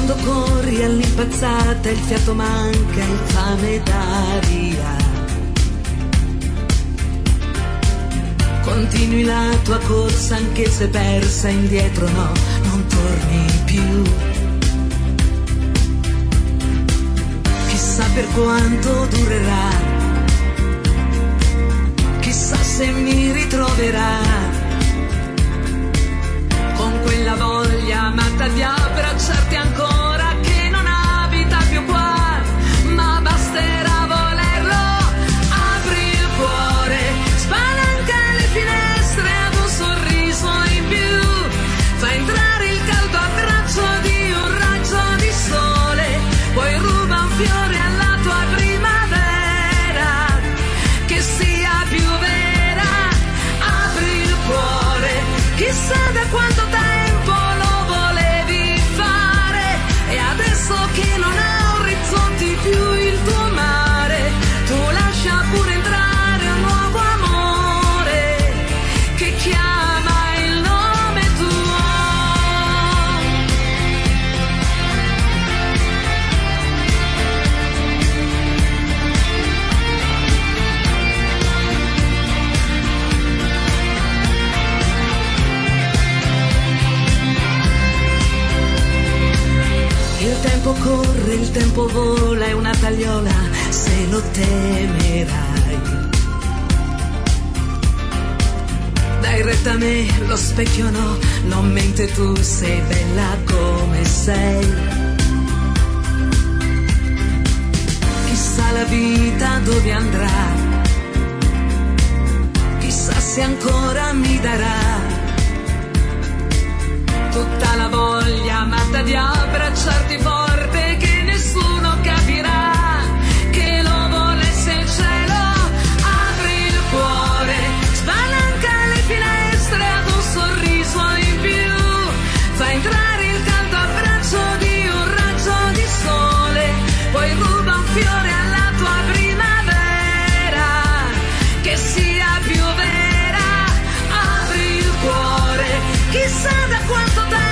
quando corri all'impazzata il fiato manca, il fame d'aria. Continui la tua corsa anche se persa, indietro no, non torni più. Chissà per quanto durerà, chissà se mi ritroverà con quella voglia matta di abbracciarti ancora, che non abita più qua, ma basterà volerlo. Apri il cuore, spalanca le finestre ad un sorriso in più, fa entrare il caldo abbraccio di un raggio di sole, poi ruba un fiore alla tua primavera, che sia più vera. Apri il cuore, chissà da quanto tempo lo volevi fare, e adesso che non ha orizzonti più il tuo mare, tu lascia pure entrare un nuovo amore che chiama il nome tuo. Il tempo corre, il tempo vola, è una tagliola se lo temerai. Dai retta a me, lo specchio no, non mente, tu sei bella come sei. Chissà la vita dove andrà, chissà se ancora mi darà tutta la voglia matta di abbracciarti forte, che nessuno capirà che lo volesse il cielo. Apri il cuore, spalanca le finestre ad un sorriso in più, fa entrare il caldo abbraccio di un raggio di sole, poi ruba un fiore alla tua primavera, che sia più vera. Apri il cuore, chissà da quanto tempo